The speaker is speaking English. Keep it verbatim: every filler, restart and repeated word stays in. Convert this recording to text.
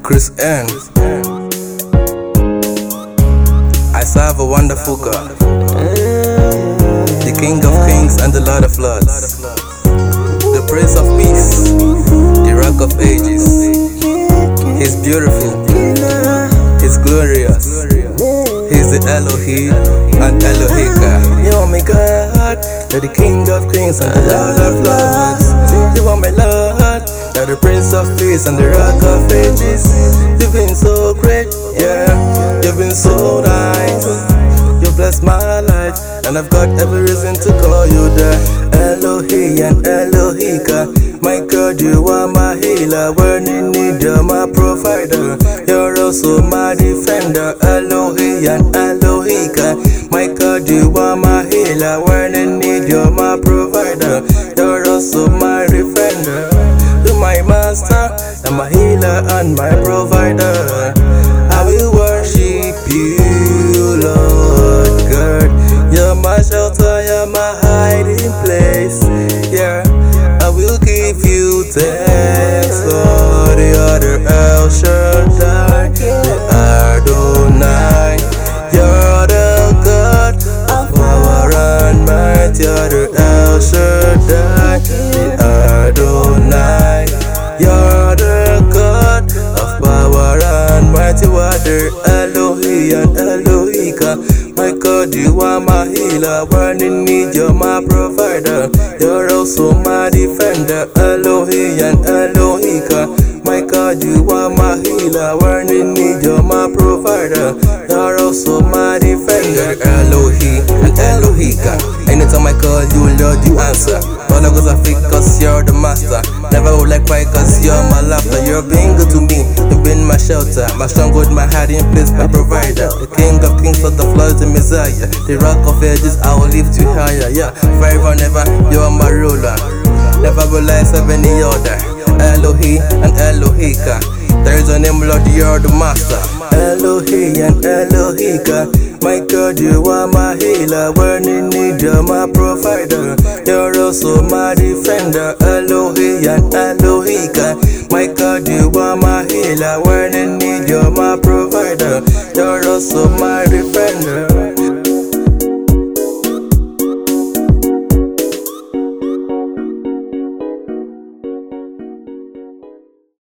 Chris N. I serve a wonderful God, the King of Kings and the Lord of Lords, the Prince of Peace, the Rock of Ages. He's beautiful, He's glorious, He's the Elohim and Elohika. You are my God, you're the King of Kings and the Lord of Lords. You are my Lord, you're the Prince of Peace and the Rock of Ages. You've been so great, yeah, you've been so nice. You blessed my life, and I've got every reason to call you the Elohim and Elohika. My God, you are my healer. When in need, you're my provider. You're also my defender. Elohim and Elohika. My God, you are my healer. When in need, you're my provider. You're also my defender. You're my master, and my healer and my provider. I will worship you, Lord God. You're my shelter, you're my hiding place. Yeah, I will give you thanks, Lord. You're the El Shaddai, the Adonai. You're the God of power and might. You're the El Shaddai, the Adonai. You're the God of power and might. You are the Elohim and Elohika. My God, you are my healer. When in need, you're my provider. You're also my defender. Elohim and Elohika. My God, you are my healer. When in need, you're my provider. You're also my defender. Elohim and Elohika. Anytime I call you, Lord, you answer. All I goes I fake cause you're the master. Never will like why cause you're my laughter. You're being good to me, you've been my shelter, my stronghold, my hiding place, my provider. The King of Kings of the floods, the Messiah, the Rock of Ages, I will lift you higher. Yeah, forever and ever, you're my ruler. Never will I serve any other. Elohim and Elohika. There is a name, Lord, you're the master. Elohim and Elohika. My God, you are my healer. When in need, you're my provider. You're also my defender. Elohim and Elohika. My God, you are my healer. When in need, you're my provider. You're also my defender.